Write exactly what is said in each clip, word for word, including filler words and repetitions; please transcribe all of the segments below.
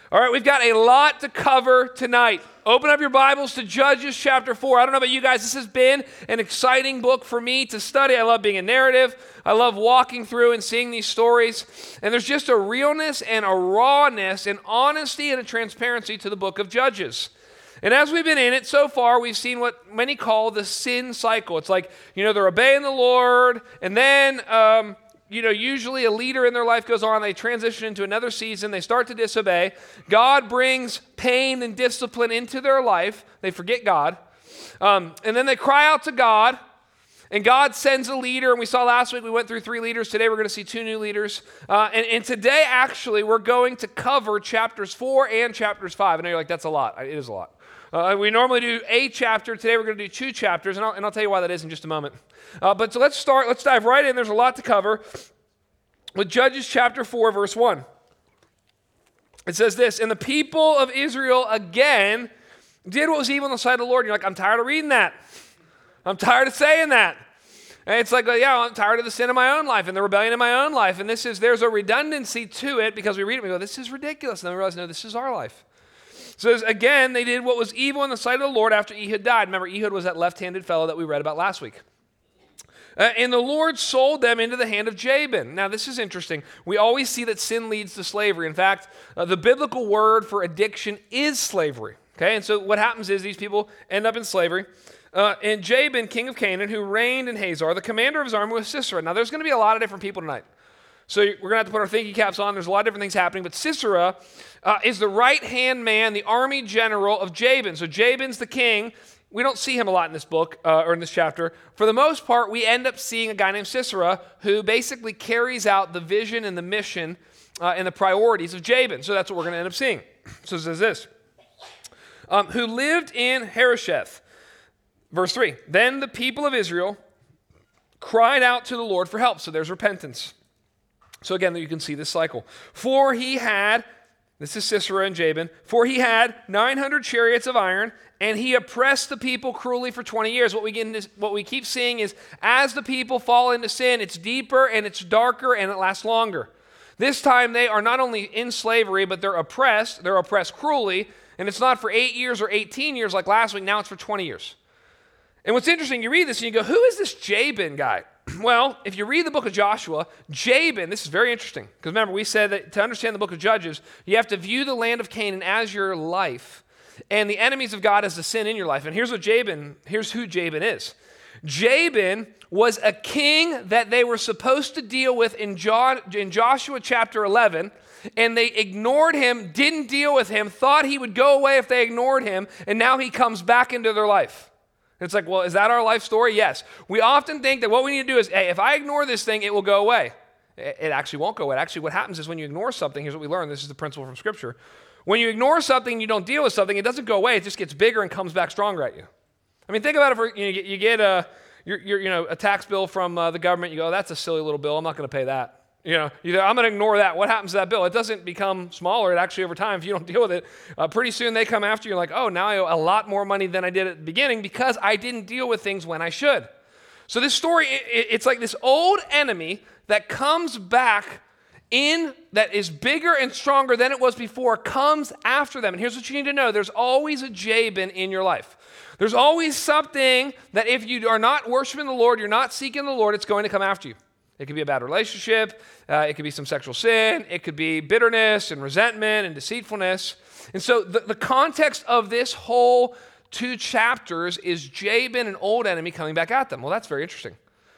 All right, we've got a lot to cover tonight. Open up your Bibles to Judges chapter four. I don't know about you guys, this has been an exciting book for me to study. I love being a narrative. I love walking through and seeing these stories. And there's just a realness and a rawness and honesty and a transparency to the book of Judges. And as we've been in it so far, we've seen what many call the sin cycle. It's like, you know, they're obeying the Lord, and then, um, you know, usually a leader in their life goes on, they transition into another season, they start to disobey. God brings pain and discipline into their life. They forget God. Um, and then they cry out to God, and God sends a leader. And we saw last week, we went through three leaders. Today, we're going to see two new leaders. Uh, and, and today, actually, we're going to cover chapters four and chapters five. I know you're like, that's a lot. It is a lot. Uh, we normally do a chapter. Today we're going to do two chapters, and I'll, and I'll tell you why that is in just a moment. Uh, but so let's start. Let's dive right in. There's a lot to cover with Judges chapter four, verse one. It says this, "And the people of Israel again did what was evil in the sight of the Lord." And you're like, I'm tired of reading that. I'm tired of saying that. And it's like, well, yeah, I'm tired of the sin in my own life and the rebellion in my own life. And this is, there's a redundancy to it because we read it and we go, this is ridiculous. And then we realize, no, this is our life. So again, they did what was evil in the sight of the Lord after Ehud died. Remember, Ehud was that left-handed fellow that we read about last week. Uh, and the Lord sold them into the hand of Jabin. Now, this is interesting. We always see that sin leads to slavery. In fact, uh, the biblical word for addiction is slavery. Okay, and so what happens is these people end up in slavery. Uh, and Jabin, king of Canaan, who reigned in Hazor, the commander of his army was Sisera. Now, there's going to be a lot of different people tonight. So we're going to have to put our thinking caps on. There's a lot of different things happening. But Sisera uh, is the right-hand man, the army general of Jabin. So Jabin's the king. We don't see him a lot in this book uh, or in this chapter. For the most part, we end up seeing a guy named Sisera who basically carries out the vision and the mission uh, and the priorities of Jabin. So that's what we're going to end up seeing. So it says this. Um, who lived in Harosheth. Verse three. Then the people of Israel cried out to the Lord for help. So there's repentance. So again, you can see this cycle. For he had, this is Sisera and Jabin, for he had nine hundred chariots of iron, and he oppressed the people cruelly for twenty years. What we, get into, what we keep seeing is as the people fall into sin, it's deeper and it's darker and it lasts longer. This time they are not only in slavery, but they're oppressed. They're oppressed cruelly, and it's not for eight years or eighteen years like last week. Now it's for twenty years. And what's interesting, you read this and you go, who is this Jabin guy? Well, if you read the book of Joshua, Jabin, this is very interesting. Because remember, we said that to understand the book of Judges, you have to view the land of Canaan as your life and the enemies of God as the sin in your life. And here's what Jabin, here's who Jabin is. Jabin was a king that they were supposed to deal with in, John, in Joshua chapter eleven, and they ignored him, didn't deal with him, thought he would go away if they ignored him, and now he comes back into their life. It's like, well, is that our life story? Yes. We often think that what we need to do is, hey, if I ignore this thing, it will go away. It actually won't go away. Actually, what happens is when you ignore something, here's what we learn. This is the principle from Scripture. When you ignore something, you don't deal with something, it doesn't go away. It just gets bigger and comes back stronger at you. I mean, think about it. For, you know, you get, you get a, you're, you're, you know, a tax bill from uh, the government. You go, oh, that's a silly little bill. I'm not going to pay that. You know, either I'm going to ignore that. What happens to that bill? It doesn't become smaller. It actually, over time, if you don't deal with it, uh, pretty soon they come after you. You're like, oh, now I owe a lot more money than I did at the beginning because I didn't deal with things when I should. So this story, it, it's like this old enemy that comes back in, that is bigger and stronger than it was before, comes after them. And here's what you need to know. There's always a Jabin in your life. There's always something that if you are not worshiping the Lord, you're not seeking the Lord, it's going to come after you. It could be a bad relationship. Uh, it could be some sexual sin. It could be bitterness and resentment and deceitfulness. And so the, the context of this whole two chapters is Jabin, an old enemy, coming back at them. Well, that's very interesting.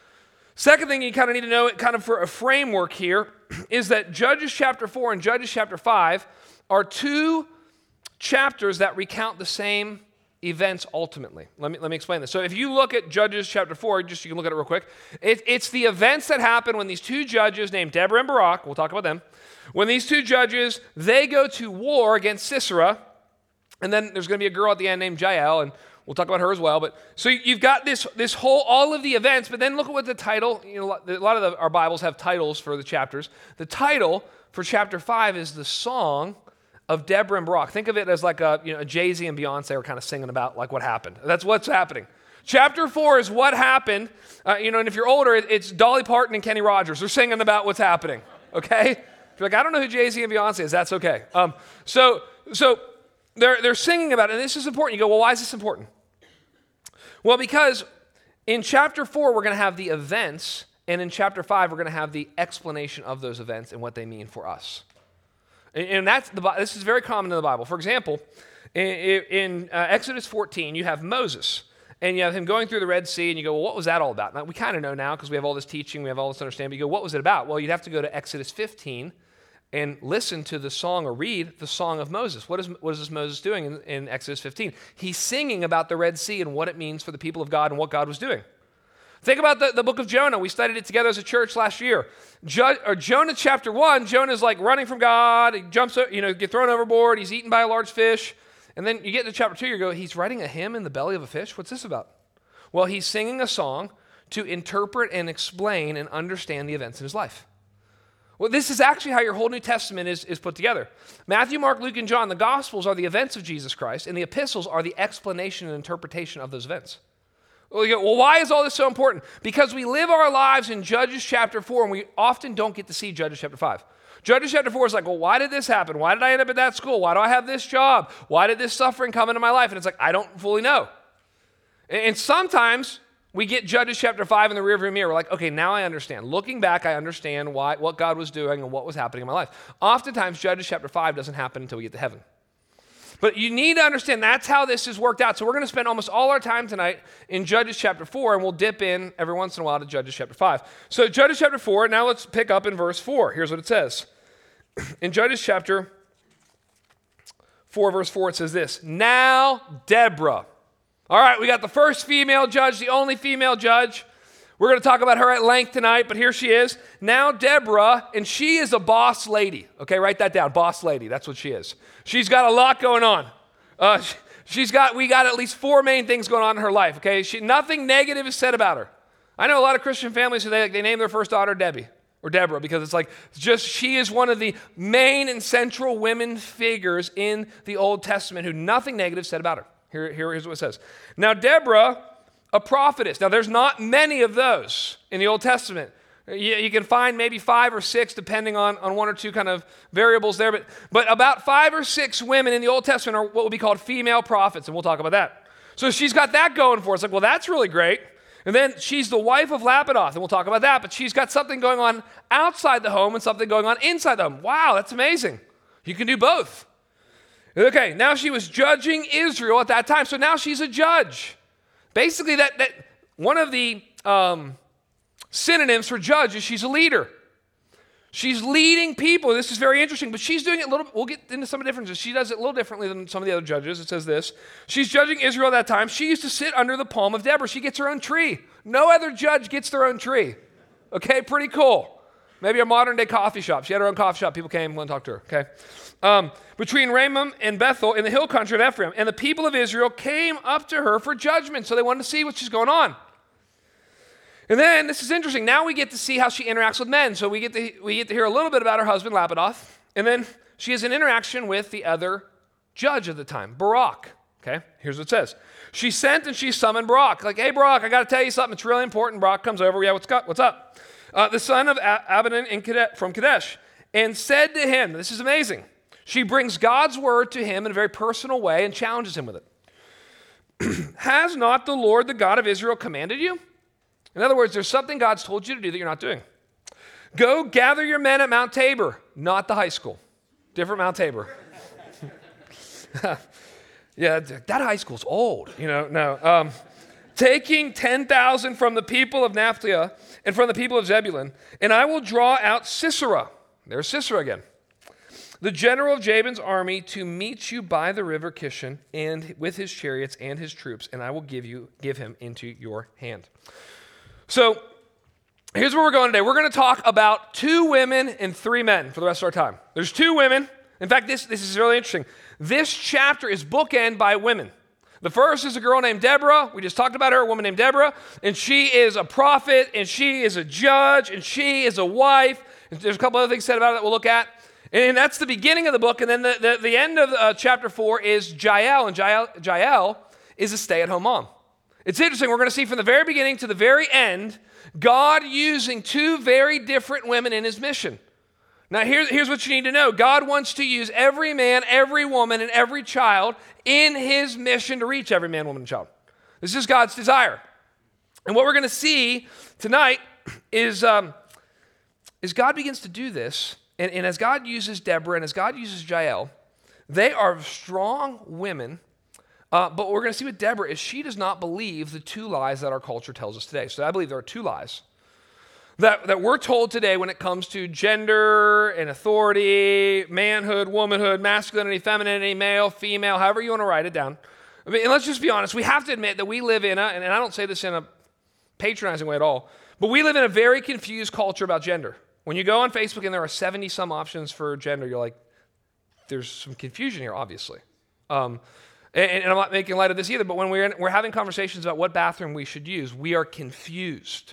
Second thing you kind of need to know, kind of for a framework here, is that Judges chapter four and Judges chapter five are two chapters that recount the same events ultimately. Let me let me explain this. So if you look at Judges chapter four, just you can look at it real quick. It, it's the events that happen when these two judges named Deborah and Barak, we'll talk about them, when these two judges, they go to war against Sisera, and then there's going to be a girl at the end named Jael, and we'll talk about her as well. But so you've got this this whole, all of the events, but then look at what the title, you know, a lot of the, our Bibles have titles for the chapters. The title for chapter five is the Song of Deborah and Barak. Think of it as like a, you know, a Jay-Z and Beyonce are kind of singing about like what happened. That's what's happening. Chapter four is what happened. Uh, you know, and if you're older, it's Dolly Parton and Kenny Rogers. They're singing about what's happening, okay? If you're like, I don't know who Jay-Z and Beyonce is, that's okay. Um, so so they're, they're singing about it, and this is important. You go, well, why is this important? Well, because in chapter four, we're going to have the events, and in chapter five, we're going to have the explanation of those events and what they mean for us. And, and that's the, this is very common in the Bible. For example, in, in uh, Exodus fourteen, you have Moses, and you have him going through the Red Sea, and you go, well, what was that all about? Now, we kind of know now because we have all this teaching, we have all this understanding, but you go, what was it about? Well, you'd have to go to Exodus fifteen and listen to the song or read the song of Moses. What is, what is this Moses doing in, in Exodus fifteen? He's singing about the Red Sea and what it means for the people of God and what God was doing. Think about the, the book of Jonah. We studied it together as a church last year. Jo, or Jonah chapter one, Jonah's like running from God. He jumps, you know, get thrown overboard. He's eaten by a large fish. And then you get to chapter two, you go, he's writing a hymn in the belly of a fish? What's this about? Well, he's singing a song to interpret and explain and understand the events in his life. Well, this is actually how your whole New Testament is, is put together. Matthew, Mark, Luke, and John, the Gospels are the events of Jesus Christ, and the epistles are the explanation and interpretation of those events. Well, you go, well, why is all this so important? Because we live our lives in Judges chapter four, and we often don't get to see Judges chapter five. Judges chapter four is like, well, why did this happen? Why did I end up at that school? Why do I have this job? Why did this suffering come into my life? And it's like, I don't fully know. And sometimes we get Judges chapter five in the rearview mirror. We're like, okay, now I understand. Looking back, I understand why, what God was doing and what was happening in my life. Oftentimes, Judges chapter five doesn't happen until we get to heaven. But you need to understand that's how this is worked out. So we're going to spend almost all our time tonight in Judges chapter four, and we'll dip in every once in a while to Judges chapter five. So Judges chapter four, now let's pick up in verse four. Here's what it says. In Judges chapter four, verse four, it says this. Now Deborah. All right, we got the first female judge, the only female judge. We're going to talk about her at length tonight, but here she is. Now Deborah, and she is a boss lady. Okay, write that down, boss lady. That's what she is. She's got a lot going on. Uh, she's got, we got at least four main things going on in her life, okay? She, nothing negative is said about her. I know a lot of Christian families who they, they name their first daughter Debbie or Deborah because it's like just she is one of the main and central women figures in the Old Testament who nothing negative said about her. Here, here, here's what it says. Now, Deborah, a prophetess. Now, there's not many of those in the Old Testament. You, you can find maybe five or six, depending on, on one or two kind of variables there. But, but about five or six women in the Old Testament are what would be called female prophets, and we'll talk about that. So she's got that going for us. Like, well, that's really great. And then she's the wife of Lapidoth, and we'll talk about that. But she's got something going on outside the home and something going on inside the home. Wow, that's amazing. You can do both. Okay, now she was judging Israel at that time, so now she's a judge. Basically, that, that one of the um, synonyms for judge is she's a leader. She's leading people. This is very interesting, but she's doing it a little, we'll get into some of the differences. She does it a little differently than some of the other judges. It says this. She's judging Israel at that time. She used to sit under the palm of Deborah. She gets her own tree. No other judge gets their own tree. Okay, pretty cool. Maybe a modern day coffee shop. She had her own coffee shop. People came, went and talked to her. Okay. Um, between Ramam and Bethel in the hill country of Ephraim. And the people of Israel came up to her for judgment. So they wanted to see what she's going on. And then, this is interesting. Now we get to see how she interacts with men. So we get to, we get to hear a little bit about her husband, Lapidoth. And then she has an interaction with the other judge of the time, Barak. Okay, here's what it says. She sent and she summoned Barak. Like, hey, Barak, I got to tell you something. It's really important. Barak comes over. Yeah, what's got, what's up? Uh, the son of Abidan in Kadesh, from Kadesh, and said to him, this is amazing. She brings God's word to him in a very personal way and challenges him with it. Has not the Lord, the God of Israel, commanded you? In other words, there's something God's told you to do that you're not doing. Go gather your men at Mount Tabor, not the high school. Different Mount Tabor. Yeah, that high school's old. You know, no. Um, taking ten thousand from the people of Naphtali and from the people of Zebulun, and I will draw out Sisera. There's Sisera again. The general of Jabin's army to meet you by the river Kishon and with his chariots and his troops, and I will give you give him into your hand. So here's where we're going today. We're going to talk about two women and three men for the rest of our time. There's two women. In fact, this, this is really interesting. This chapter is bookended by women. The first is a girl named Deborah. We just talked about her, a woman named Deborah. And she is a prophet, and she is a judge, and she is a wife. And there's a couple other things said about it that we'll look at. And that's the beginning of the book. And then the, the, the end of uh, chapter four is Jael. And Jael, Jael is a stay-at-home mom. It's interesting. We're going to see from the very beginning to the very end, God using two very different women in his mission. Now, here, here's what you need to know. God wants to use every man, every woman, and every child in his mission to reach every man, woman, and child. This is God's desire. And what we're going to see tonight is, um, is God begins to do this, and, and as God uses Deborah and as God uses Jael, they are strong women, uh, but what we're going to see with Deborah is she does not believe the two lies that our culture tells us today. So I believe there are two lies that, that we're told today when it comes to gender and authority, manhood, womanhood, masculinity, femininity, male, female, however you want to write it down. I mean, and let's just be honest, we have to admit that we live in a, and I don't say this in a patronizing way at all, but we live in a very confused culture about gender. When you go on Facebook and there are seventy some options for gender, you're like, there's some confusion here, obviously. Um, and, and I'm not making light of this either, but when we're, in, we're having conversations about what bathroom we should use, we are confused.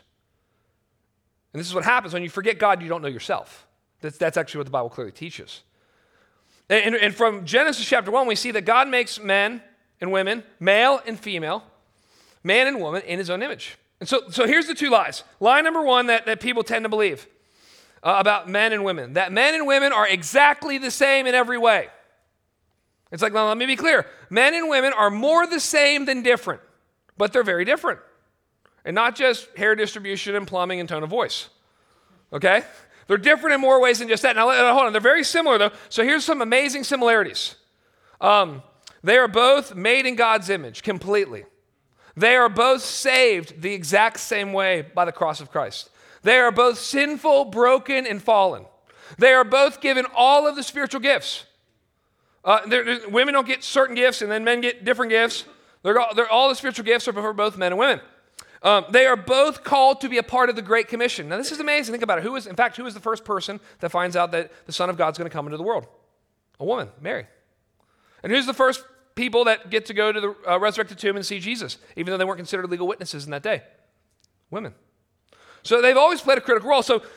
And this is what happens when you forget God, you don't know yourself. That's, that's actually what the Bible clearly teaches. And, and, and from Genesis chapter one, we see that God makes men and women, male and female, man and woman in his own image. And so, so here's the two lies. Lie number one that, that people tend to believe uh, about men and women, that men and women are exactly the same in every way. It's like, well, let me be clear. Men and women are more the same than different, but they're very different. And not just hair distribution and plumbing and tone of voice, okay? They're different in more ways than just that. Now, hold on, they're very similar though. So here's some amazing similarities. Um, they are both made in God's image completely. They are both saved the exact same way by the cross of Christ. They are both sinful, broken, and fallen. They are both given all of the spiritual gifts. Uh, they're, they're, women don't get certain gifts, and then men get different gifts. They're all, they're, all the spiritual gifts are for both men and women. Um, they are both called to be a part of the Great Commission. Now, this is amazing. Think about it. Who is, in fact, who is the first person that finds out that the Son of God is going to come into the world? A woman, Mary. And who's the first people that get to go to the uh, resurrected tomb and see Jesus, even though they weren't considered legal witnesses in that day? Women. So they've always played a critical role. So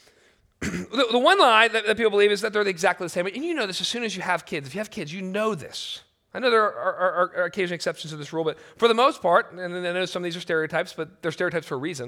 the, the one lie that, that people believe is that they're exactly the same. And you know this as soon as you have kids. If you have kids, you know this. I know there are, are, are, are occasional exceptions to this rule, but for the most part, and I know some of these are stereotypes, but they're stereotypes for a reason.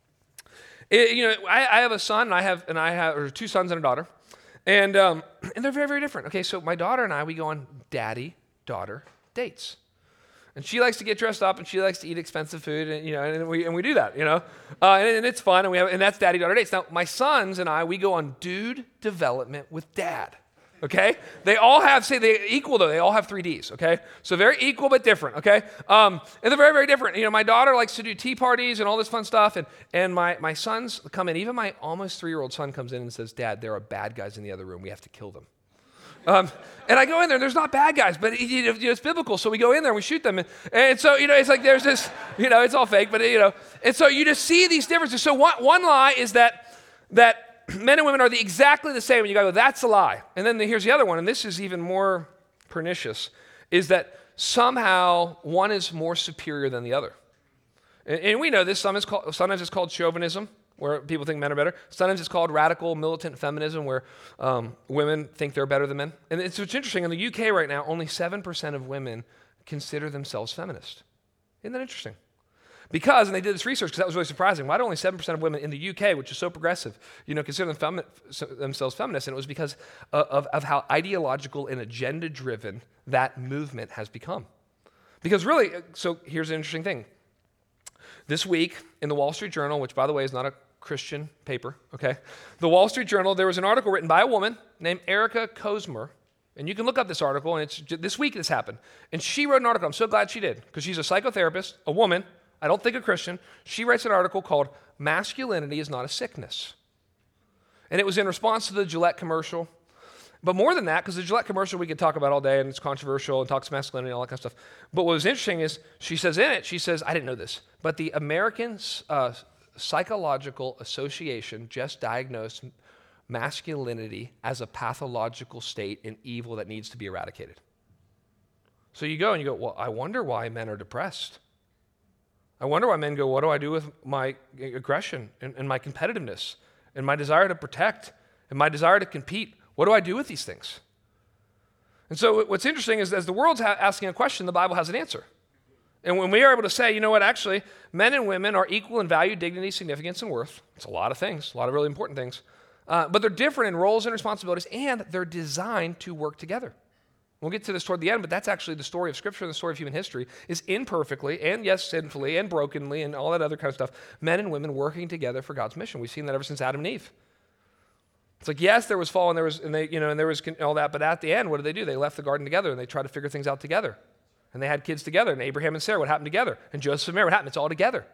It, you know, I, I have a son, and I have, and I have or two sons and a daughter, and um, and they're very, very different. Okay, so my daughter and I, we go on daddy-daughter dates, and she likes to get dressed up, and she likes to eat expensive food, and you know, and we and we do that, you know, uh, and, and it's fun, and we have, and that's daddy-daughter dates. Now, my sons and I, we go on dude development with dad. Okay? They all have, say, they equal though, they all have three Ds, okay? So very equal but different, okay? Um, and they're very, very different. You know, my daughter likes to do tea parties and all this fun stuff, and, and my, my sons come in, even my almost three-year-old son comes in and says, Dad, there are bad guys in the other room, we have to kill them. Um, and I go in there, and there's not bad guys, but it, you know, it's biblical, so we go in there and we shoot them. And, and so, you know, it's like there's this, you know, it's all fake, but, you know, and so you just see these differences. So one, one lie is that, that men and women are the, exactly the same, and you gotta go, that's a lie. And then the, here's the other one, and this is even more pernicious, is that somehow one is more superior than the other. And, and we know this, some is called, sometimes it's called chauvinism, where people think men are better. Sometimes it's called radical militant feminism, where um, women think they're better than men. And it's, it's interesting, in the U K right now, only seven percent of women consider themselves feminist. Isn't that interesting? Because, and they did this research because that was really surprising, why do only seven percent of women in the U K, which is so progressive, you know, consider them femi- themselves feminists? And it was because of, of, of how ideological and agenda-driven that movement has become. Because really, so here's an interesting thing. This week in the Wall Street Journal, which by the way is not a Christian paper, okay? The Wall Street Journal, there was an article written by a woman named Erica Kosmer, and you can look up this article, and it's this week this happened. And she wrote an article, I'm so glad she did, because she's a psychotherapist, a woman, I don't think a Christian. She writes an article called Masculinity is Not a Sickness. And it was in response to the Gillette commercial. But more than that, because the Gillette commercial we could talk about all day, and it's controversial and talks masculinity and all that kind of stuff. But what was interesting is she says in it, she says, I didn't know this, but the American uh, Psychological Association just diagnosed masculinity as a pathological state and evil that needs to be eradicated. So you go and you go, well, I wonder why men are depressed. I wonder why men go, what do I do with my aggression and, and my competitiveness and my desire to protect and my desire to compete? What do I do with these things? And so what's interesting is as the world's ha- asking a question, the Bible has an answer. And when we are able to say, you know what, actually, men and women are equal in value, dignity, significance, and worth. It's a lot of things, a lot of really important things. uh, but they're different in roles and responsibilities, and they're designed to work together. We'll get to this toward the end, but that's actually the story of Scripture and the story of human history, is imperfectly, and yes, sinfully, and brokenly, and all that other kind of stuff, men and women working together for God's mission. We've seen that ever since Adam and Eve. It's like, yes, there was fall, and there was, and they, you know, and there was all that, but at the end, what did they do? They left the garden together, and they tried to figure things out together. And they had kids together, and Abraham and Sarah, what happened together? And Joseph and Mary, what happened? It's all together.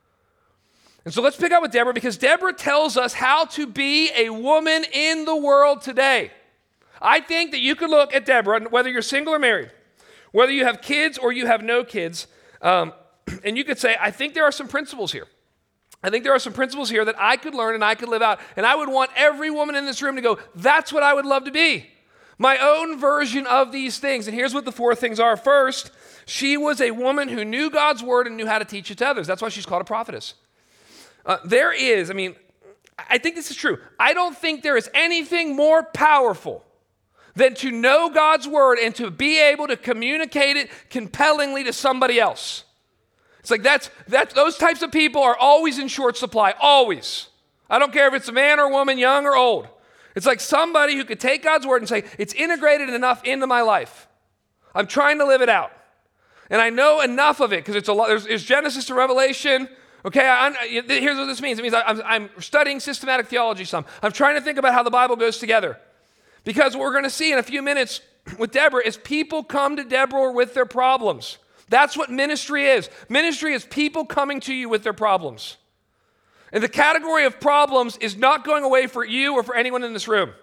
And so let's pick up with Deborah, because Deborah tells us how to be a woman in the world today. I think that you could look at Deborah, whether you're single or married, whether you have kids or you have no kids, um, and you could say, I think there are some principles here. I think there are some principles here that I could learn and I could live out, and I would want every woman in this room to go, that's what I would love to be. My own version of these things. And here's what the four things are. First, she was a woman who knew God's word and knew how to teach it to others. That's why she's called a prophetess. Uh, there is, I mean, I think this is true. I don't think there is anything more powerful than to know God's word and to be able to communicate it compellingly to somebody else. It's like that's, that's those types of people are always in short supply, always. I don't care if it's a man or woman, young or old. It's like somebody who could take God's word and say, it's integrated enough into my life. I'm trying to live it out. And I know enough of it because it's a lot. There's, there's Genesis to Revelation. Okay, I, I, here's what this means. It means I, I'm, I'm studying systematic theology some. I'm trying to think about how the Bible goes together. Because what we're going to see in a few minutes with Deborah is people come to Deborah with their problems. That's what ministry is. Ministry is people coming to you with their problems. And the category of problems is not going away for you or for anyone in this room.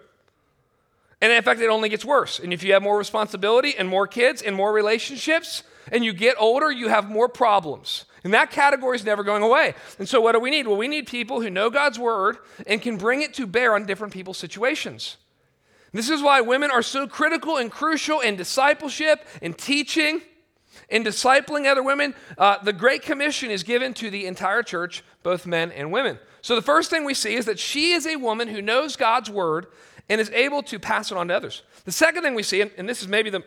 And in fact, it only gets worse. And if you have more responsibility and more kids and more relationships and you get older, you have more problems. And that category is never going away. And so what do we need? Well, we need people who know God's word and can bring it to bear on different people's situations. This is why women are so critical and crucial in discipleship, in teaching, in discipling other women. Uh, the Great Commission is given to the entire church, both men and women. So the first thing we see is that she is a woman who knows God's word and is able to pass it on to others. The second thing we see, and, and this is maybe the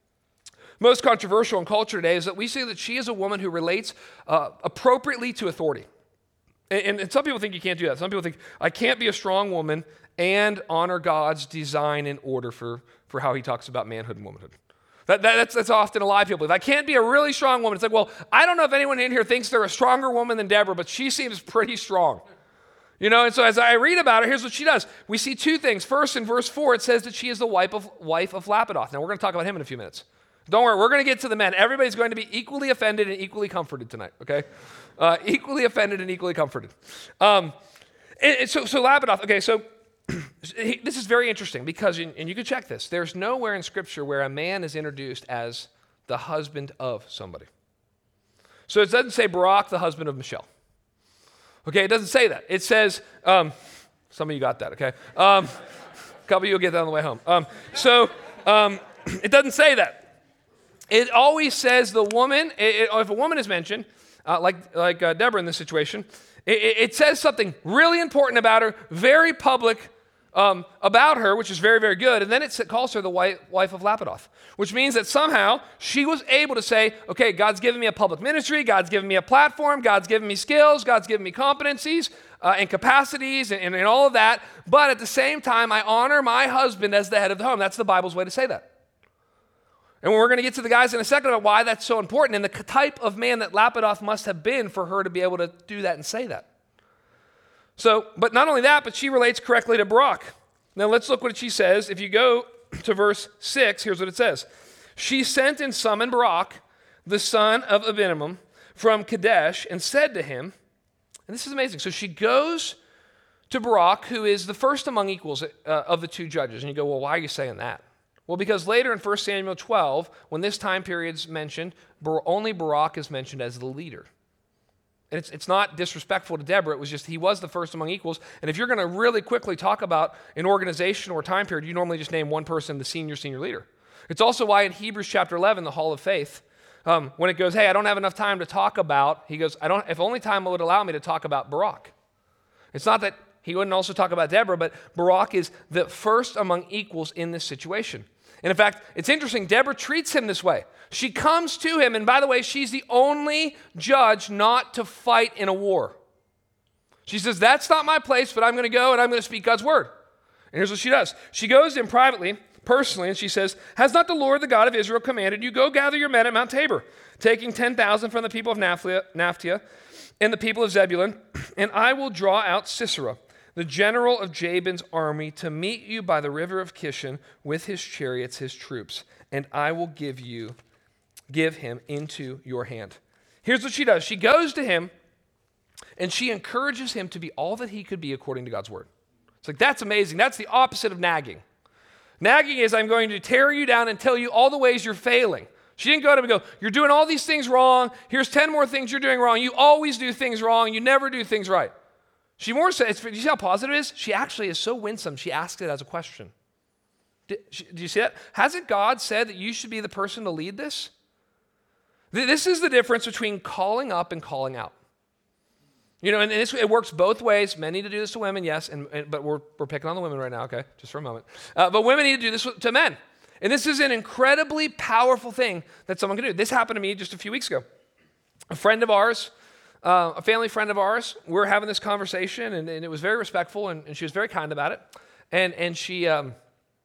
most controversial in culture today, is that we see that she is a woman who relates uh, appropriately to authority. And, and, and some people think you can't do that. Some people think, I can't be a strong woman and honor God's design and order for, for how he talks about manhood and womanhood. That, that, that's, that's often a lie people believe. I can't be a really strong woman. It's like, well, I don't know if anyone in here thinks they're a stronger woman than Deborah, but she seems pretty strong. You know, and so as I read about her, here's what she does. We see two things. First, in verse four, it says that she is the wife of, wife of Lapidoth. Now, we're going to talk about him in a few minutes. Don't worry, we're going to get to the men. Everybody's going to be equally offended and equally comforted tonight, okay? Uh, equally offended and equally comforted. Um, and, and so, so Lapidoth, okay, so this is very interesting because, and you can check this, there's nowhere in Scripture where a man is introduced as the husband of somebody. So it doesn't say Barak, the husband of Michelle. Okay, it doesn't say that. It says, um, some of you got that, okay? Um, a couple of you will get that on the way home. Um, so um, it doesn't say that. It always says the woman, it, it, if a woman is mentioned, uh, like, like uh, Deborah in this situation, it, it says something really important about her, very public um, about her, which is very, very good. And then it calls her the wife, wife of Lapidoth, which means that somehow she was able to say, okay, God's given me a public ministry, God's given me a platform, God's given me skills, God's given me competencies uh, and capacities and, and, and all of that. But at the same time, I honor my husband as the head of the home. That's the Bible's way to say that. And we're going to get to the guys in a second about why that's so important and the type of man that Lapidoth must have been for her to be able to do that and say that. So, but not only that, but she relates correctly to Barak. Now let's look what she says. If you go to verse six, here's what it says. She sent and summoned Barak, the son of Abinoam, from Kadesh, and said to him, and this is amazing. So she goes to Barak, who is the first among equals uh, of the two judges. And you go, well, why are you saying that? Well, because later in First Samuel twelve, when this time period's mentioned, only Barak is mentioned as the leader. And it's, it's not disrespectful to Deborah. It was just he was the first among equals. And if you're going to really quickly talk about an organization or time period, you normally just name one person the senior, senior leader. It's also why in Hebrews chapter eleven, the Hall of Faith, um, when it goes, hey, I don't have enough time to talk about, he goes, I don't. If only time would allow me to talk about Barak. It's not that he wouldn't also talk about Deborah, but Barak is the first among equals in this situation. And in fact, it's interesting, Deborah treats him this way. She comes to him, and by the way, she's the only judge not to fight in a war. She says, that's not my place, but I'm going to go and I'm going to speak God's word. And here's what she does. She goes in privately, personally, and she says, has not the Lord, the God of Israel, commanded you, go gather your men at Mount Tabor, taking ten thousand from the people of Naphtali and the people of Zebulun, and I will draw out Sisera, the general of Jabin's army, to meet you by the river of Kishon with his chariots, his troops, and I will give you, give him into your hand. Here's what she does. She goes to him, and she encourages him to be all that he could be according to God's word. It's like, that's amazing. That's the opposite of nagging. Nagging is, I'm going to tear you down and tell you all the ways you're failing. She didn't go to him and go, you're doing all these things wrong. Here's ten more things you're doing wrong. You always do things wrong. You never do things right. She more says, do you see how positive it is? She actually is so winsome, she asked it as a question. Do, do you see that? Hasn't God said that you should be the person to lead this? This is the difference between calling up and calling out. You know, and this, it works both ways. Men need to do this to women, yes, and, and but we're, we're picking on the women right now, okay, just for a moment. Uh, but women need to do this to men. And this is an incredibly powerful thing that someone can do. This happened to me just a few weeks ago. A friend of ours, uh, a family friend of ours, we were having this conversation, and, and it was very respectful, and, and she was very kind about it. And and she um,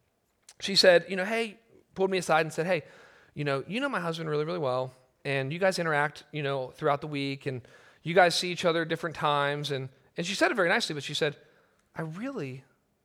she said, you know, hey, pulled me aside and said, hey, you know, you know my husband really, really well, and you guys interact, you know, throughout the week, and you guys see each other at different times. And, and she said it very nicely, but she said, I really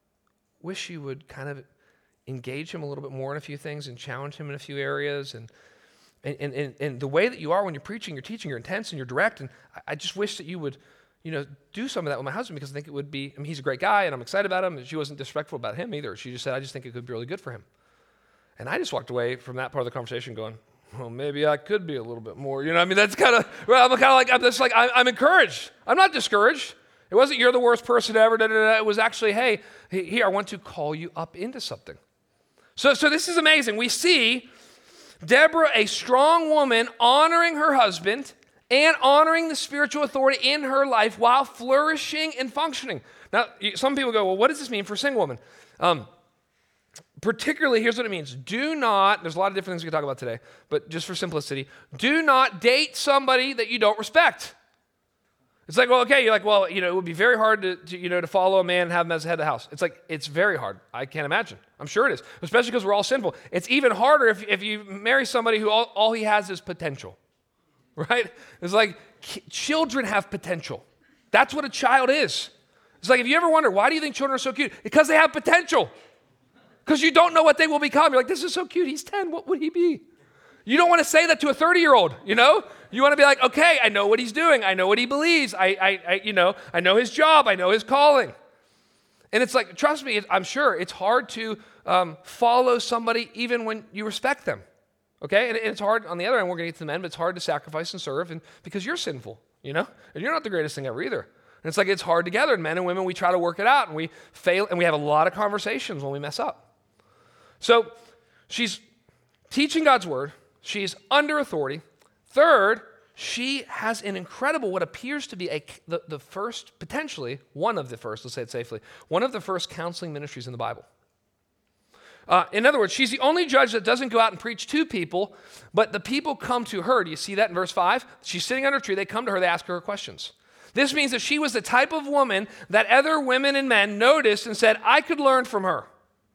wish you would kind of engage him a little bit more in a few things and challenge him in a few areas. And and and, and the way that you are when you're preaching, you're teaching, you're intense and you're direct. And I, I just wish that you would, you know, do some of that with my husband, because I think it would be, I mean, he's a great guy and I'm excited about him. And she wasn't disrespectful about him either. She just said, I just think it could be really good for him. And I just walked away from that part of the conversation going, well, maybe I could be a little bit more. You know, I mean, that's kind of, well, I'm kind of like, I'm just like, I'm, I'm encouraged. I'm not discouraged. It wasn't, you're the worst person ever. Da, da, da. It was actually, hey, here, I want to call you up into something. So, so this is amazing. We see Deborah, a strong woman, honoring her husband and honoring the spiritual authority in her life while flourishing and functioning. Now, some people go, well, what does this mean for a single woman? Um, Particularly, here's what it means. Do not, there's a lot of different things we can talk about today, but just for simplicity, do not date somebody that you don't respect. It's like, well, okay, you're like, well, you know, it would be very hard to, to you know, to follow a man and have him as the head of the house. It's like, it's very hard. I can't imagine. I'm sure it is, especially because we're all sinful. It's even harder if, if you marry somebody who all, all he has is potential, right? It's like, children have potential. That's what a child is. It's like, if you ever wonder, why do you think children are so cute? Because they have potential. Because you don't know what they will become. You're like, this is so cute. He's ten. What would he be? You don't want to say that to a thirty-year-old, you know? You want to be like, okay, I know what he's doing. I know what he believes. I, I, I you know, I know his job. I know his calling. And it's like, trust me, I'm sure it's hard to um, follow somebody even when you respect them, okay? And it's hard, on the other end, we're going to get to the men, but it's hard to sacrifice and serve and because you're sinful, you know? And you're not the greatest thing ever either. And it's like, it's hard together. And men and women, we try to work it out, and we fail, and we have a lot of conversations when we mess up. So she's teaching God's word. She's under authority. Third, she has an incredible, what appears to be a, the, the first, potentially, one of the first, let's say it safely, one of the first counseling ministries in the Bible. Uh, in other words, she's the only judge that doesn't go out and preach to people, but the people come to her. Do you see that in verse five? She's sitting under a tree. They come to her. They ask her questions. This means that she was the type of woman that other women and men noticed and said, I could learn from her.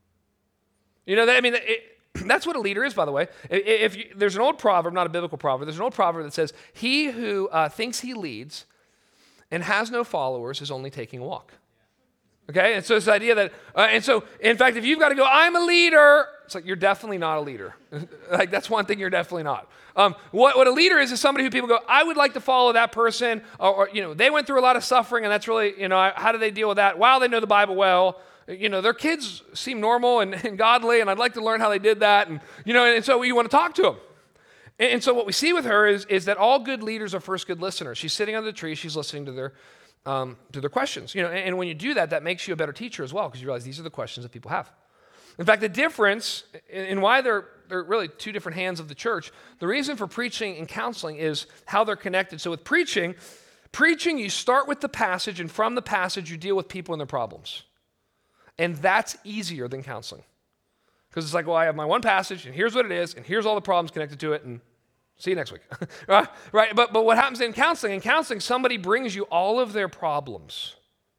You know, I mean, it, that's what a leader is, by the way. If you, there's an old proverb, not a biblical proverb, there's an old proverb that says, he who uh, thinks he leads and has no followers is only taking a walk. Okay? And so it's the idea that, uh, and so, in fact, if you've got to go, I'm a leader, it's like, you're definitely not a leader. Like, that's one thing you're definitely not. Um, what, what a leader is, is somebody who people go, I would like to follow that person, or, or you know, they went through a lot of suffering, and that's really, you know, how do they deal with that? Wow, they know the Bible well. You know, their kids seem normal and, and godly, and I'd like to learn how they did that. And, you know, and, and so you want to talk to them. And, and so what we see with her is, is that all good leaders are first good listeners. She's sitting under the tree. She's listening to their um, to their questions. You know, and, and when you do that, that makes you a better teacher as well, because you realize these are the questions that people have. In fact, the difference in, in why they're, they're really two different hands of the church, the reason for preaching and counseling is how they're connected. So with preaching, preaching, you start with the passage, and from the passage, you deal with people and their problems. And that's easier than counseling. Because it's like, well, I have my one passage, and here's what it is, and here's all the problems connected to it, and See you next week. right? right? But, but what happens in counseling? In counseling, somebody brings you all of their problems.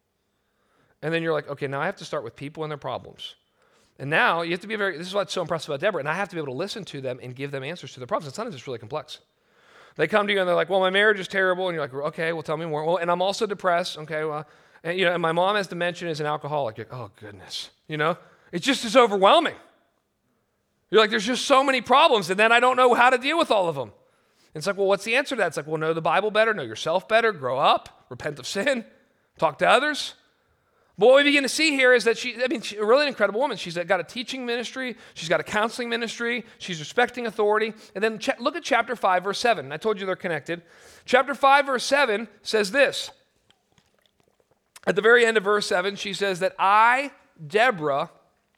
And then you're like, okay, now I have to start with people and their problems. And now you have to be very, this is what's so impressive about Deborah, and I have to be able to listen to them and give them answers to their problems. And sometimes it's really complex. They come to you and they're like, well, my marriage is terrible. And you're like, okay, well, tell me more. Well, and I'm also depressed. Okay, well, and, you know, and my mom has dementia and is an alcoholic. You're like, oh, goodness. You know, it just is overwhelming. You're like, there's just so many problems, and then I don't know how to deal with all of them. And it's like, well, what's the answer to that? It's like, well, know the Bible better, know yourself better, grow up, repent of sin, talk to others. But what we begin to see here is that she, I mean, she's a really incredible woman. She's got a teaching ministry. She's got a counseling ministry. She's respecting authority. And then ch- look at chapter five, verse seven. I told you they're connected. Chapter five, verse seven says this. At the very end of verse seven, she says that I, Deborah,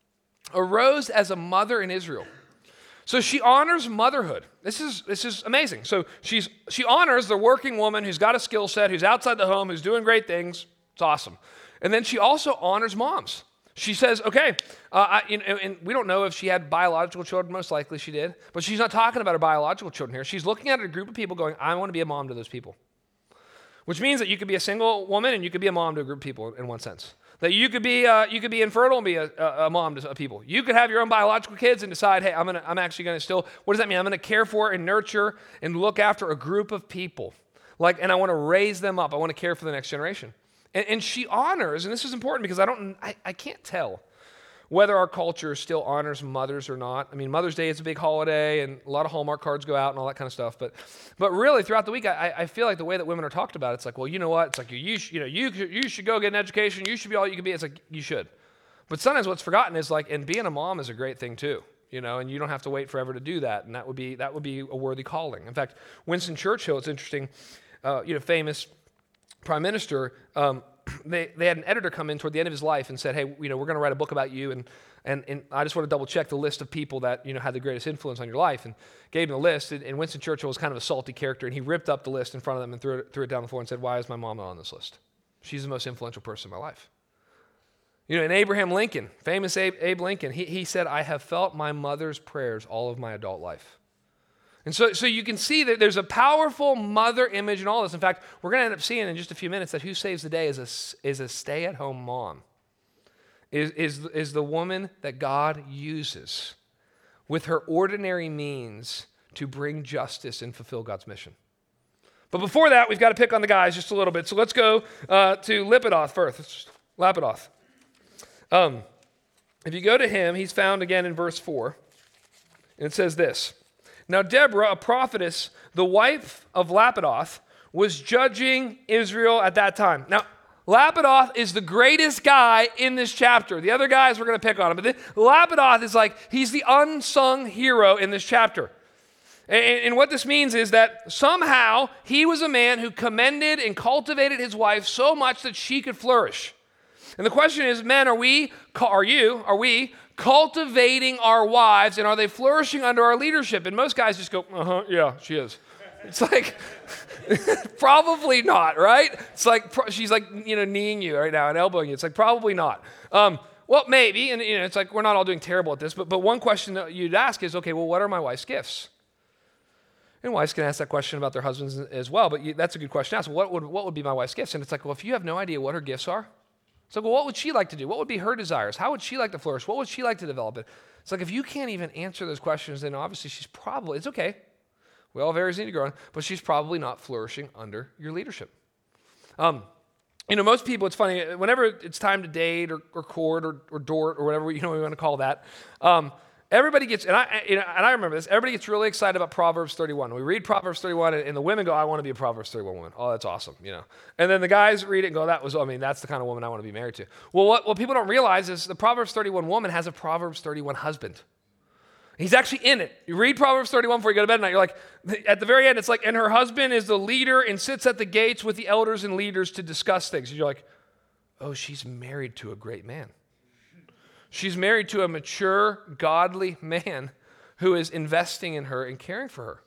arose as a mother in Israel. So she honors motherhood. This is this is amazing. So she's she honors the working woman who's got a skill set, who's outside the home, who's doing great things. It's awesome. And then she also honors moms. She says, okay, uh, I, you know, and we don't know if she had biological children. Most likely she did. But she's not talking about her biological children here. She's looking at a group of people going, I want to be a mom to those people. Which means that you could be a single woman and you could be a mom to a group of people in one sense. That you could be uh, you could be infertile and be a, a, a mom to people. You could have your own biological kids and decide, hey, I'm gonna I'm actually gonna still. What does that mean? I'm gonna care for and nurture and look after a group of people, like, and I want to raise them up. I want to care for the next generation. And, and she honors, and this is important because I don't I, I can't tell whether our culture still honors mothers or not. I mean, Mother's Day is a big holiday, and a lot of Hallmark cards go out and all that kind of stuff. But, but really, throughout the week, I, I feel like the way that women are talked about, it's like, well, you know what? It's like you, you, sh- you know, you, you should go get an education. You should be all you can be. It's like you should. But sometimes what's forgotten is like, and being a mom is a great thing too, you know. And you don't have to wait forever to do that, and that would be that would be a worthy calling. In fact, Winston Churchill, it's interesting, uh, you know, famous prime minister. Um, They they had an editor come in toward the end of his life and said, hey, you know, we're going to write a book about you, and, and and I just want to double check the list of people that, you know, had the greatest influence on your life, and gave him the list. And, and Winston Churchill was kind of a salty character, and he ripped up the list in front of them and threw it, threw it down the floor and said, why is my mom not on this list? She's the most influential person in my life. You know, and Abraham Lincoln, famous Abe, Abe Lincoln, he, he said, I have felt my mother's prayers all of my adult life. And so, so you can see that there's a powerful mother image in all this. In fact, we're going to end up seeing in just a few minutes that who saves the day is a, is a stay-at-home mom, is, is, is the woman that God uses with her ordinary means to bring justice and fulfill God's mission. But before that, we've got to pick on the guys just a little bit. So let's go uh, to Lapidoth first. Lapidoth. Um, if you go to him, he's found again in verse four. And it says this. Now Deborah, a prophetess, the wife of Lapidoth, was judging Israel at that time. Now, Lapidoth is the greatest guy in this chapter. The other guys we're going to pick on him, but Lapidoth is like, he's the unsung hero in this chapter. And, and what this means is that somehow he was a man who commended and cultivated his wife so much that she could flourish. And the question is, men, are we, are you, are we cultivating our wives, and are they flourishing under our leadership? And most guys just go, uh-huh, yeah, she is. It's like, probably not, right? It's like, she's like, you know, kneeing you right now and elbowing you. It's like, probably not. Um, well, maybe, and you know, it's like, we're not all doing terrible at this, but, but one question that you'd ask is, okay, well, what are my wife's gifts? And wives can ask that question about their husbands as well, but you, that's a good question to ask. What would, what would be my wife's gifts? And it's like, well, if you have no idea what her gifts are, it's like, well, what would she like to do? What would be her desires? How would she like to flourish? What would she like to develop it? It's like, if you can't even answer those questions, then obviously she's probably, it's okay. We all have areas need to grow in, but she's probably not flourishing under your leadership. Um, you know, most people, it's funny, whenever it's time to date or, or court or, or dort or whatever, you know, we want to call that, um, everybody gets, and I, you know, and I remember this, everybody gets really excited about Proverbs thirty-one. We read Proverbs thirty-one, and, and the women go, I want to be a Proverbs thirty-one woman. Oh, that's awesome, you know. And then the guys read it and go, that was, I mean, that's the kind of woman I want to be married to. Well, what, what people don't realize is the Proverbs thirty-one woman has a Proverbs thirty-one husband. He's actually in it. You read Proverbs thirty-one before you go to bed at night. You're like, at the very end, it's like, and her husband is the leader and sits at the gates with the elders and leaders to discuss things. And you're like, oh, she's married to a great man. She's married to a mature, godly man who is investing in her and caring for her.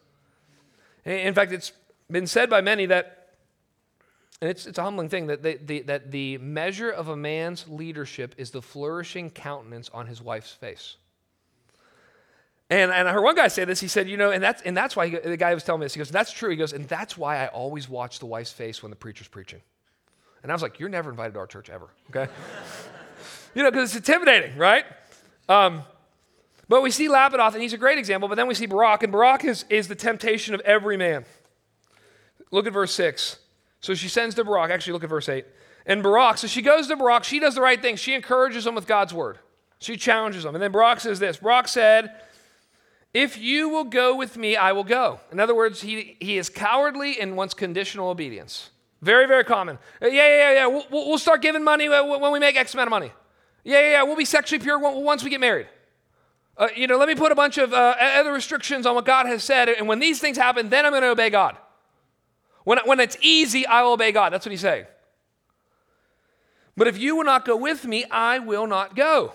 In fact, it's been said by many that, and it's, it's a humbling thing, that the, the, that the measure of a man's leadership is the flourishing countenance on his wife's face. And, and I heard one guy say this. He said, you know, and that's, and that's why, he, the guy was telling me this, he goes, that's true. He goes, and that's why I always watch the wife's face when the preacher's preaching. And I was like, you're never invited to our church ever, okay? You know, because it's intimidating, right? Um, but we see Lapidoth, and he's a great example, but then we see Barak, and Barak is, is the temptation of every man. Look at verse six. So she sends to Barak. Actually, look at verse eight. And Barak, so she goes to Barak. She does the right thing. She encourages him with God's word. She challenges him. And then Barak says this. Barak said, if you will go with me, I will go. In other words, he, he is cowardly and wants conditional obedience. Very, very common. Uh, yeah, yeah, yeah, yeah. We'll, we'll start giving money when we make X amount of money. Yeah, yeah, yeah. We'll be sexually pure once we get married. Uh, you know, let me put a bunch of uh, other restrictions on what God has said, and when these things happen, then I'm going to obey God. When, when it's easy, I will obey God. That's what he's saying. But if you will not go with me, I will not go.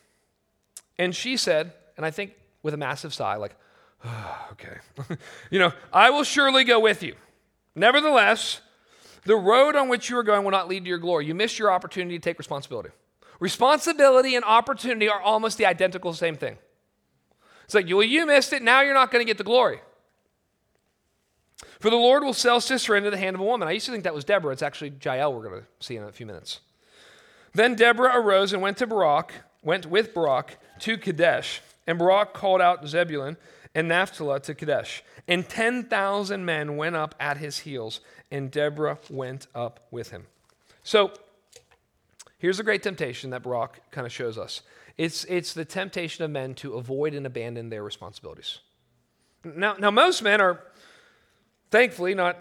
And she said, and I think with a massive sigh, like, oh, okay. you know, I will surely go with you. Nevertheless, the road on which you are going will not lead to your glory. You missed your opportunity to take responsibility. Responsibility and opportunity are almost the identical same thing. It's like, well, you missed it, now you're not going to get the glory. For the Lord will sell Sisera into the hand of a woman. I used to think that was Deborah. It's actually Jael we're going to see in a few minutes. Then Deborah arose and went to Barak, went with Barak to Kadesh. And Barak called out Zebulun and Naphtali to Kadesh. And ten thousand men went up at his heels, and Deborah went up with him. So here's the great temptation that Barak kind of shows us. It's, it's the temptation of men to avoid and abandon their responsibilities. Now, now, most men are, thankfully, not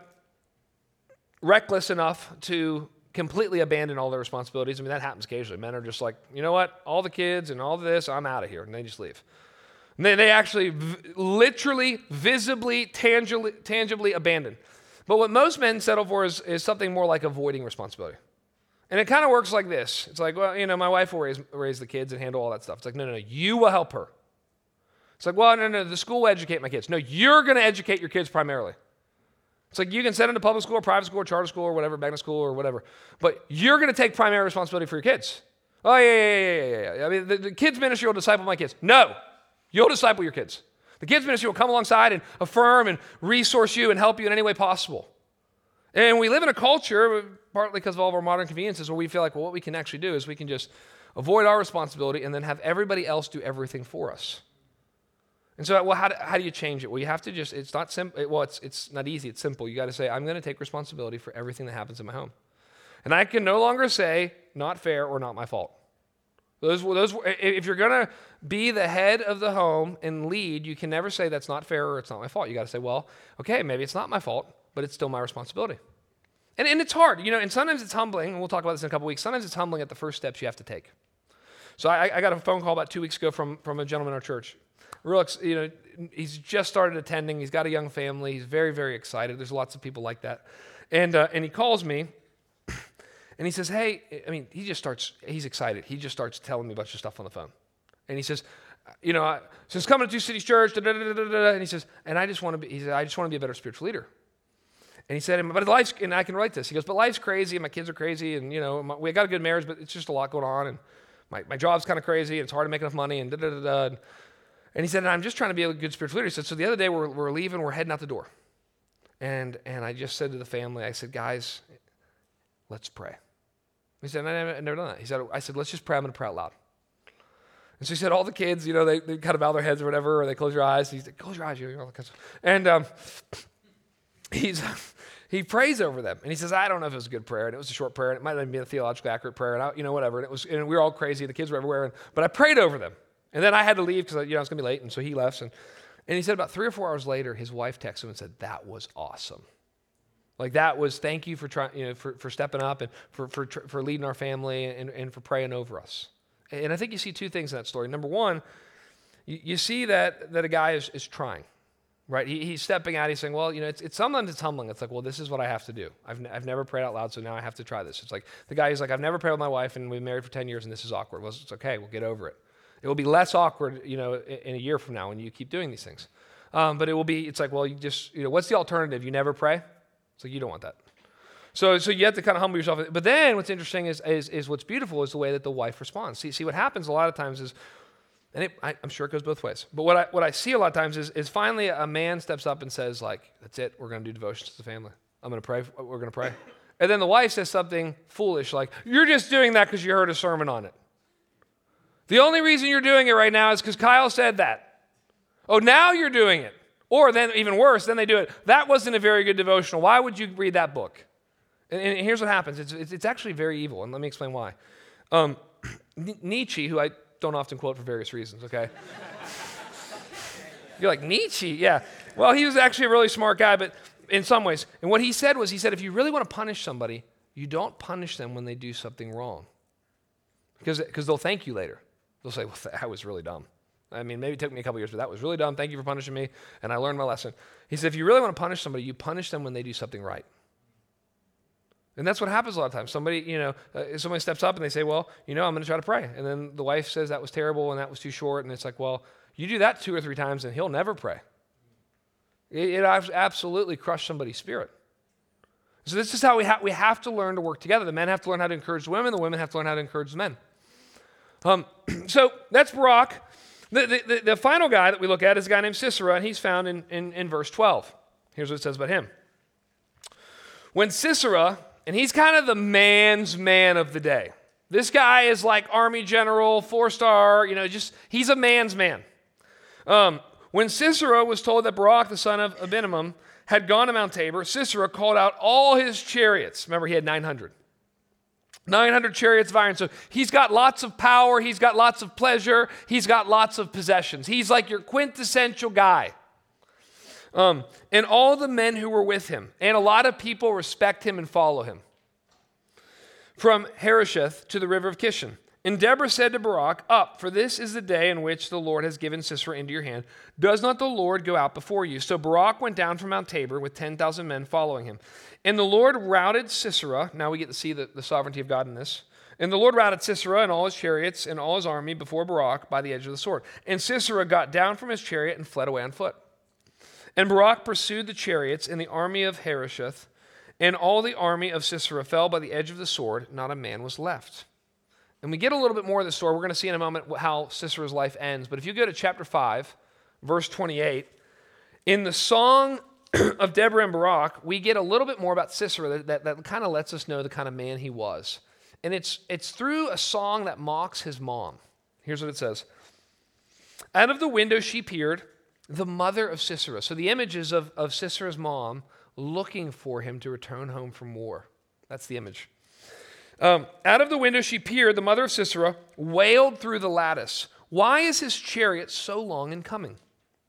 reckless enough to completely abandon all their responsibilities. I mean, that happens occasionally. Men are just like, you know what? All the kids and all this, I'm out of here. And they just leave. And they, they actually v- literally, visibly, tangibly, tangibly abandon. But what most men settle for is, is something more like avoiding responsibility. And it kind of works like this. It's like, well, you know, my wife will raise, raise the kids and handle all that stuff. It's like, no, no, no, you will help her. It's like, well, no, no, the school will educate my kids. No, you're going to educate your kids primarily. It's like you can send them to public school or private school or charter school or whatever, magnet school or whatever. But you're going to take primary responsibility for your kids. Oh, yeah, yeah, yeah, yeah, yeah. I mean, the, the kids' ministry will disciple my kids. No, you'll disciple your kids. The kids' ministry will come alongside and affirm and resource you and help you in any way possible. And we live in a culture, partly because of all of our modern conveniences, where we feel like, well, what we can actually do is we can just avoid our responsibility and then have everybody else do everything for us. And so, well, how do, how do you change it? Well, you have to just, it's not simple. Well, it's it's not easy. It's simple. You got to say, I'm going to take responsibility for everything that happens in my home. And I can no longer say, not fair or not my fault. Those, those, if you're going to be the head of the home and lead, you can never say that's not fair or it's not my fault. You got to say, well, okay, maybe it's not my fault, but it's still my responsibility. And, and it's hard, you know, and sometimes it's humbling, and we'll talk about this in a couple weeks. Sometimes it's humbling at the first steps you have to take. So I, I got a phone call about two weeks ago from, from a gentleman in our church. Real, you know, he's just started attending. He's got a young family. He's very, very excited. There's lots of people like that. And uh, and he calls me, and he says, hey, I mean, he just starts, he's excited. He just starts telling me a bunch of stuff on the phone. And he says, you know, I, since coming to Two Cities Church, da, da, da, da, da, and he says, and I just want to be, he said, I just want to be a better spiritual leader. And he said, but life's, and I can relate this. He goes, but life's crazy, and my kids are crazy, and, you know, my, we got a good marriage, but it's just a lot going on, and my, my job's kind of crazy, and it's hard to make enough money, and da, da, da, da. And, And he said, and I'm just trying to be a good spiritual leader. He said, so the other day we're, we're leaving, we're heading out the door. And and I just said to the family, I said, guys, let's pray. He said, I never, I've never done that. He said, I said, let's just pray. I'm going to pray out loud. And so he said, all the kids, you know, they, they kind of bow their heads or whatever, or they close their eyes. He said, close your eyes. You know, all that kind of stuff. And um, he's, he prays over them. And he says, I don't know if it was a good prayer. And it was a short prayer. And it might not even be a theologically accurate prayer. And I, you know, whatever. And it was, and we were all crazy. The kids were everywhere. And, but I prayed over them. And then I had to leave because, you know, it's going to be late, and so he left. And, and he said about three or four hours later, his wife texted him and said, that was awesome. Like, that was, thank you for trying, you know, for, for stepping up and for, for, for leading our family and, and for praying over us. And I think you see two things in that story. Number one, you, you see that, that a guy is, is trying, right? He, he's stepping out. He's saying, well, you know, it's, it's sometimes it's humbling. It's like, well, this is what I have to do. I've, n- I've never prayed out loud, so now I have to try this. It's like the guy who's like, I've never prayed with my wife, and we've been married for ten years, and this is awkward. Well, it's okay. We'll get over it. It will be less awkward, you know, in a year from now when you keep doing these things. Um, but it will be, it's like, well, you just, you know, what's the alternative? You never pray? It's like, you don't want that. So so you have to kind of humble yourself. But then what's interesting is, is, is what's beautiful is the way that the wife responds. See, see what happens a lot of times is, And it, I, I'm sure it goes both ways. But what I, what I see a lot of times is, is finally a man steps up and says, like, that's it. We're going to do devotions to the family. I'm going to pray. We're going to pray. And then the wife says something foolish like, you're just doing that because you heard a sermon on it. The only reason you're doing it right now is because Kyle said that. Oh, now you're doing it. Or then even worse, then they do it. That wasn't a very good devotional. Why would you read that book? And, and here's what happens. It's, it's, it's actually very evil, and let me explain why. Um, Nietzsche, who I don't often quote for various reasons, okay? You're like, Nietzsche? Yeah. Well, he was actually a really smart guy, but in some ways. And what he said was, he said, if you really want to punish somebody, you don't punish them when they do something wrong. Because because they'll thank you later. They'll say, well, that was really dumb. I mean, maybe it took me a couple years, but that was really dumb. Thank you for punishing me, and I learned my lesson. He said, if you really want to punish somebody, you punish them when they do something right. And that's what happens a lot of times. Somebody, you know, uh, somebody steps up and they say, well, you know, I'm going to try to pray. And then the wife says that was terrible and that was too short. And it's like, well, you do that two or three times and he'll never pray. It, it absolutely crushed somebody's spirit. So this is how we, ha- we have to learn to work together. The men have to learn how to encourage the women. The women have to learn how to encourage the men. Um, so that's Barak. The, the, the, the final guy that we look at is a guy named Sisera, and he's found in, in, in verse twelve. Here's what it says about him. When Sisera... And he's kind of the man's man of the day. This guy is like army general, four-star, you know, just, he's a man's man. Um, when Sisera was told that Barak, the son of Abinoam, had gone to Mount Tabor, Sisera called out all his chariots. Remember, he had nine hundred. nine hundred chariots of iron. So he's got lots of power. He's got lots of pleasure. He's got lots of possessions. He's like your quintessential guy. Um, and all the men who were with him, and a lot of people respect him and follow him, from Harosheth to the river of Kishon. And Deborah said to Barak, up, for this is the day in which the Lord has given Sisera into your hand. Does not the Lord go out before you? So Barak went down from Mount Tabor with ten thousand men following him. And the Lord routed Sisera. Now we get to see the, the sovereignty of God in this. And the Lord routed Sisera and all his chariots and all his army before Barak by the edge of the sword. And Sisera got down from his chariot and fled away on foot. And Barak pursued the chariots and the army of Harosheth, and all the army of Sisera fell by the edge of the sword. Not a man was left. And we get a little bit more of the story. We're going to see in a moment how Sisera's life ends. But if you go to chapter five, verse twenty-eight, in the song of Deborah and Barak, we get a little bit more about Sisera that, that, that kind of lets us know the kind of man he was. And it's, it's through a song that mocks his mom. Here's what it says. Out of the window she peered, the mother of Sisera. So the image is of, of Sisera's mom looking for him to return home from war. That's the image. Um, out of the window she peered, the mother of Sisera wailed through the lattice. Why is his chariot so long in coming?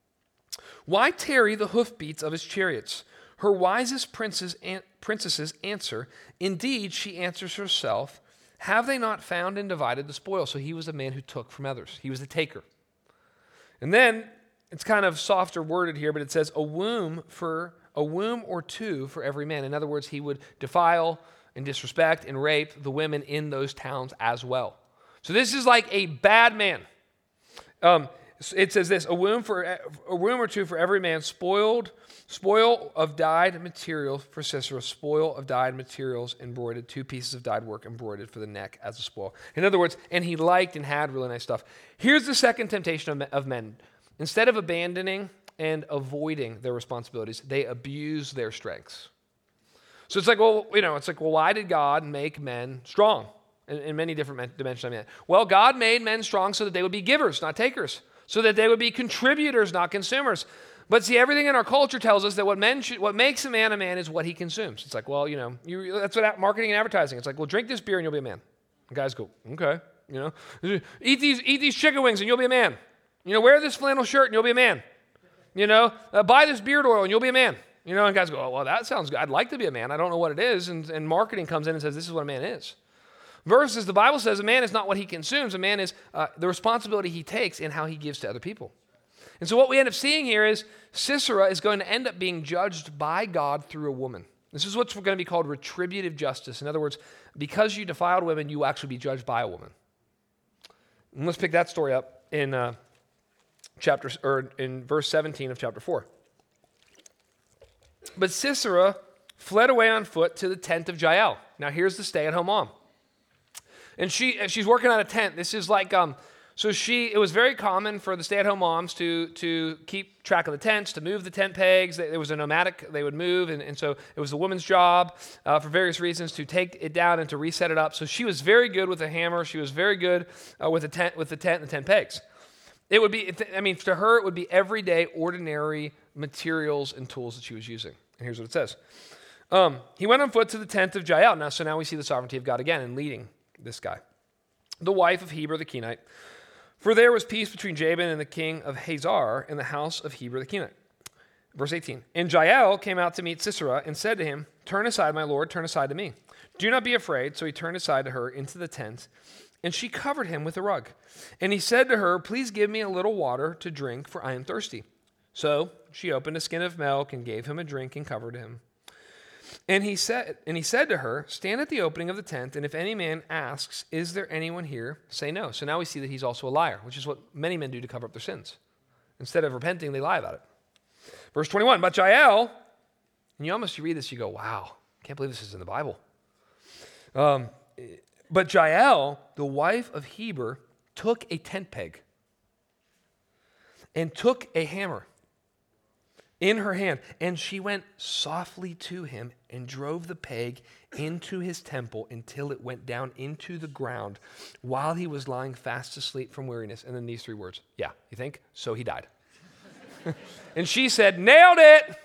Why tarry the hoofbeats of his chariots? Her wisest princes an- princesses answer. Indeed, she answers herself. Have they not found and divided the spoil? So he was a man who took from others. He was the taker. And then it's kind of softer worded here, but it says a womb for a womb or two for every man. In other words, he would defile and disrespect and rape the women in those towns as well. So this is like a bad man. Um, it says this: a womb for a womb or two for every man. Spoiled, spoil of dyed materials for Sisera. Spoil of dyed materials embroidered. Two pieces of dyed work embroidered for the neck as a spoil. In other words, and he liked and had really nice stuff. Here's the second temptation of, of men. Instead of abandoning and avoiding their responsibilities, they abuse their strengths. So it's like, well, you know, it's like, well, why did God make men strong? In, in many different dimensions, I mean, well, God made men strong so that they would be givers, not takers, so that they would be contributors, not consumers. But see, everything in our culture tells us that what men should, what makes a man a man is what he consumes. It's like, well, you know, you, that's what marketing and advertising. It's like, well, drink this beer and you'll be a man. And guys go, okay, you know, eat these eat these chicken wings and you'll be a man. You know, wear this flannel shirt and you'll be a man. You know, uh, buy this beard oil and you'll be a man. You know, and guys go, oh, well, that sounds good. I'd like to be a man. I don't know what it is. And, and marketing comes in and says, this is what a man is. Versus the Bible says a man is not what he consumes. A man is uh, the responsibility he takes in how he gives to other people. And so what we end up seeing here is Sisera is going to end up being judged by God through a woman. This is what's going to be called retributive justice. In other words, because you defiled women, you will actually be judged by a woman. And let's pick that story up in uh, chapter or in verse seventeen of chapter four. But Sisera fled away on foot to the tent of Jael. Now here's the stay-at-home mom. And she she's working on a tent. This is like um, So she, it was very common for the stay-at-home moms to, to keep track of the tents, to move the tent pegs. There was a nomadic, they would move, and, and so it was the woman's job uh, for various reasons to take it down and to reset it up. So she was very good with a hammer. She was very good uh, with the tent, with the tent and the tent pegs. It would be, I mean, to her, it would be everyday, ordinary materials and tools that she was using. And here's what it says. Um, he went on foot to the tent of Jael. Now, so now we see the sovereignty of God again in leading this guy. The wife of Heber the Kenite. For there was peace between Jabin and the king of Hazar in the house of Heber the Kenite. Verse eighteen. And Jael came out to meet Sisera and said to him, turn aside, my lord, turn aside to me. Do not be afraid. So he turned aside to her into the tent, and she covered him with a rug. And he said to her, please give me a little water to drink, for I am thirsty. So she opened a skin of milk and gave him a drink and covered him. And he said, and he said to her, stand at the opening of the tent, and if any man asks, is there anyone here? Say no. So now we see that he's also a liar, which is what many men do to cover up their sins. Instead of repenting, they lie about it. Verse twenty-one, but Jael, and you almost, you read this, you go, wow, can't believe this is in the Bible. Um, but Jael, the wife of Heber, took a tent peg and took a hammer in her hand, and she went softly to him and drove the peg into his temple until it went down into the ground while he was lying fast asleep from weariness. And then these three words. Yeah, you think? So he died. And she said, nailed it.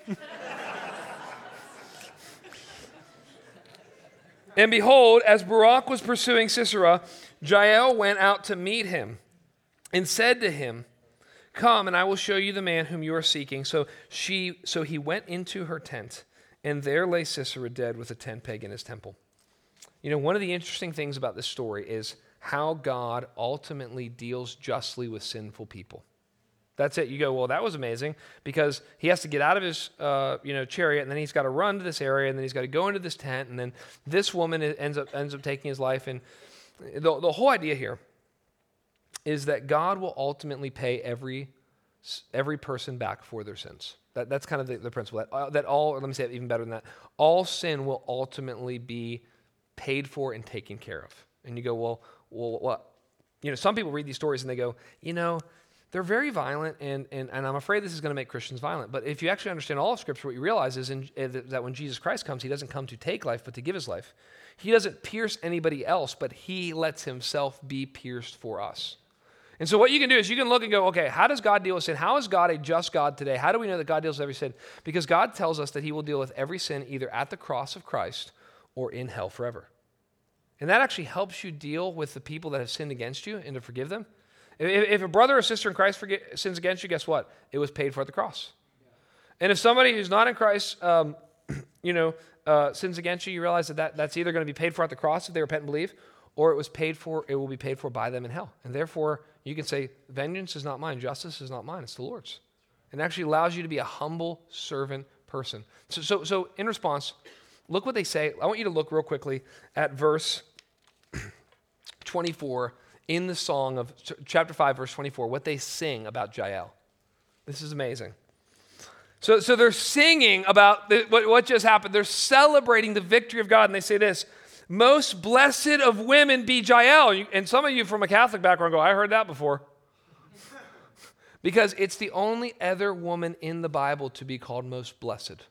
And behold, as Barak was pursuing Sisera, Jael went out to meet him and said to him, come, and I will show you the man whom you are seeking. So she, so he went into her tent, and there lay Sisera dead with a tent peg in his temple. You know, one of the interesting things about this story is how God ultimately deals justly with sinful people. That's it. You go, well, that was amazing, because he has to get out of his, uh, you know, chariot, and then he's got to run to this area, and then he's got to go into this tent, and then this woman ends up ends up taking his life. And the the whole idea here is that God will ultimately pay every every person back for their sins. That, that's kind of the, the principle. That, uh, that all, or let me say it even better than that, all sin will ultimately be paid for and taken care of. And you go, well, well, what? You know, some people read these stories and they go, you know, they're very violent, and, and, and I'm afraid this is going to make Christians violent. But if you actually understand all of Scripture, what you realize is in, uh, that when Jesus Christ comes, he doesn't come to take life, but to give his life. He doesn't pierce anybody else, but he lets himself be pierced for us. And so what you can do is you can look and go, okay, how does God deal with sin? How is God a just God today? How do we know that God deals with every sin? Because God tells us that he will deal with every sin either at the cross of Christ or in hell forever. And that actually helps you deal with the people that have sinned against you and to forgive them. If, if a brother or sister in Christ forget, sins against you, guess what? It was paid for at the cross. And if somebody who's not in Christ, um, you know, uh, sins against you, you realize that, that that's either going to be paid for at the cross if they repent and believe, or it was paid for, it will be paid for by them in hell. And therefore, you can say, vengeance is not mine, justice is not mine, it's the Lord's. It actually allows you to be a humble servant person. So, so, so in response, look what they say. I want you to look real quickly at verse twenty-four in the song of chapter five, verse twenty-four, what they sing about Jael. This is amazing. So, so they're singing about the, what, what just happened. They're celebrating the victory of God, and they say this, most blessed of women be Jael. And some of you from a Catholic background go, I heard that before. Because it's the only other woman in the Bible to be called most blessed.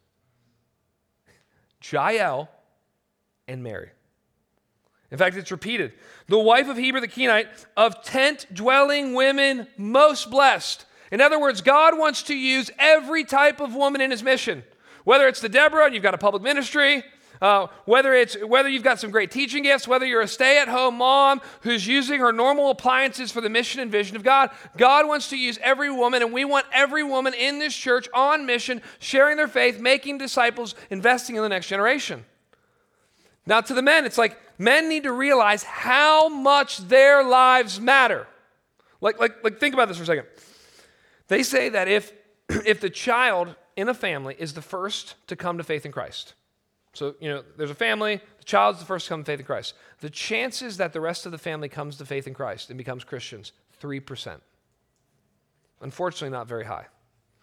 Jael and Mary. In fact, it's repeated. The wife of Heber the Kenite, of tent-dwelling women, most blessed. In other words, God wants to use every type of woman in his mission. Whether it's the Deborah, and you've got a public ministry, Uh, whether it's whether you've got some great teaching gifts, whether you're a stay-at-home mom who's using her normal appliances for the mission and vision of God, God wants to use every woman, and we want every woman in this church on mission, sharing their faith, making disciples, investing in the next generation. Now to the men, it's like men need to realize how much their lives matter. Like, like, like think about this for a second. They say that if, if the child in a family is the first to come to faith in Christ, so, you know, there's a family, the child's the first to come to faith in Christ. The chances that the rest of the family comes to faith in Christ and becomes Christians, three percent. Unfortunately, not very high.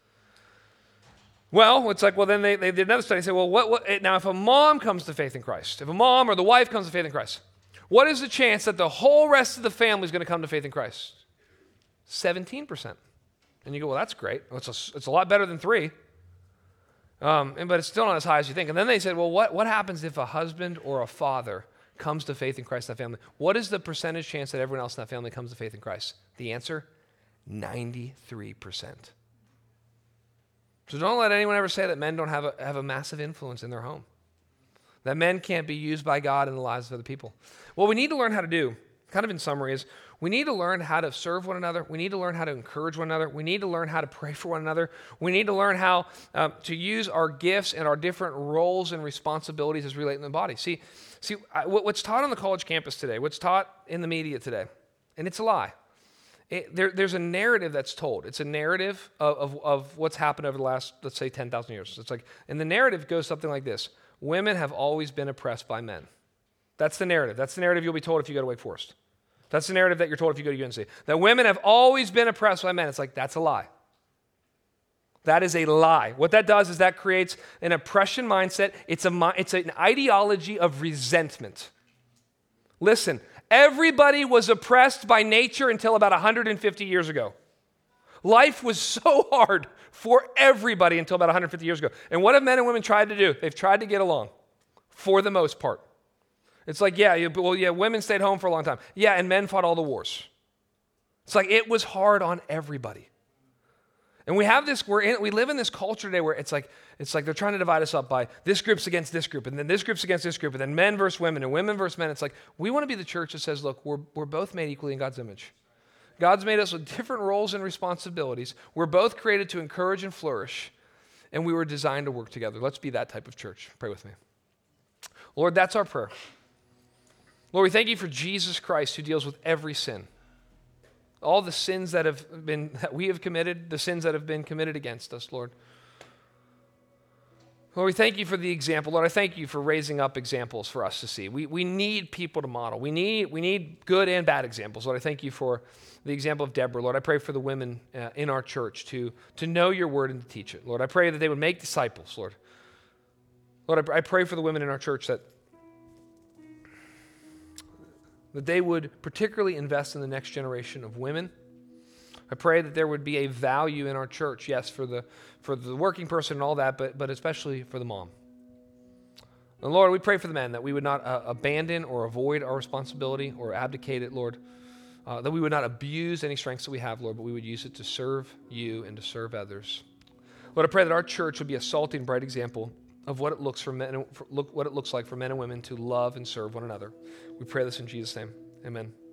Well, it's like, well, then they, they did another study. They say, well, what, what, now if a mom comes to faith in Christ, if a mom or the wife comes to faith in Christ, what is the chance that the whole rest of the family is going to come to faith in Christ? seventeen percent. And you go, well, that's great. Well, it's, a, it's a lot better than three. Um, and, but it's still not as high as you think. And then they said, well, what, what happens if a husband or a father comes to faith in Christ in that family? What is the percentage chance that everyone else in that family comes to faith in Christ? The answer, ninety-three percent. So don't let anyone ever say that men don't have a, have a massive influence in their home, that men can't be used by God in the lives of other people. What we need to learn how to do, kind of in summary, is we need to learn how to serve one another. We need to learn how to encourage one another. We need to learn how to pray for one another. We need to learn how um, to use our gifts and our different roles and responsibilities as relate in the body. See, see, I, what's taught on the college campus today, what's taught in the media today, and it's a lie. It, there, there's a narrative that's told. It's a narrative of, of, of what's happened over the last, let's say, ten thousand years. It's like, and the narrative goes something like this. Women have always been oppressed by men. That's the narrative. That's the narrative you'll be told if you go to Wake Forest. That's the narrative that you're told if you go to U N C. That women have always been oppressed by men. It's like, that's a lie. That is a lie. What that does is that creates an oppression mindset. It's, a, it's an ideology of resentment. Listen, everybody was oppressed by nature until about one hundred fifty years ago. Life was so hard for everybody until about one hundred fifty years ago. And what have men and women tried to do? They've tried to get along, for the most part. It's like, yeah, you, well, yeah, women stayed home for a long time. Yeah, and men fought all the wars. It's like it was hard on everybody. And we have this, we're in, we live in this culture today where it's like, it's like they're trying to divide us up by this group's against this group, and then this group's against this group, and then men versus women, and women versus men. It's like, we want to be the church that says, look, we're, we're both made equally in God's image. God's made us with different roles and responsibilities. We're both created to encourage and flourish, and we were designed to work together. Let's be that type of church. Pray with me. Lord, that's our prayer. Lord, we thank you for Jesus Christ who deals with every sin. All the sins that have been that we have committed, the sins that have been committed against us, Lord. Lord, we thank you for the example. Lord, I thank you for raising up examples for us to see. We, we need people to model. We need, we need good and bad examples. Lord, I thank you for the example of Deborah. Lord, I pray for the women uh, in our church to, to know your word and to teach it. Lord, I pray that they would make disciples, Lord. Lord, I, I pray for the women in our church that that they would particularly invest in the next generation of women. I pray that there would be a value in our church, yes, for the for the working person and all that, but, but especially for the mom. And Lord, we pray for the men that we would not uh, abandon or avoid our responsibility or abdicate it, Lord, uh, that we would not abuse any strengths that we have, Lord, but we would use it to serve you and to serve others. Lord, I pray that our church would be a salty and bright example of what it looks for men, for, look, what it looks like for men and women to love and serve one another. We pray this in Jesus' name. Amen.